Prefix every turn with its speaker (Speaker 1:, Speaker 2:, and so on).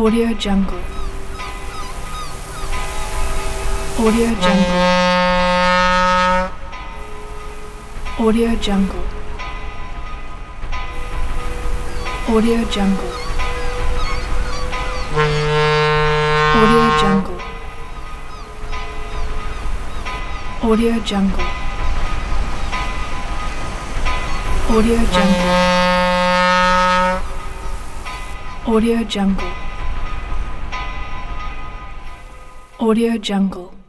Speaker 1: Audio Jungle. Audio Jungle. Audio Jungle. Audio Jungle. Audio Jungle. Audio Jungle. Audio Jungle. Audio Jungle. Audio Jungle.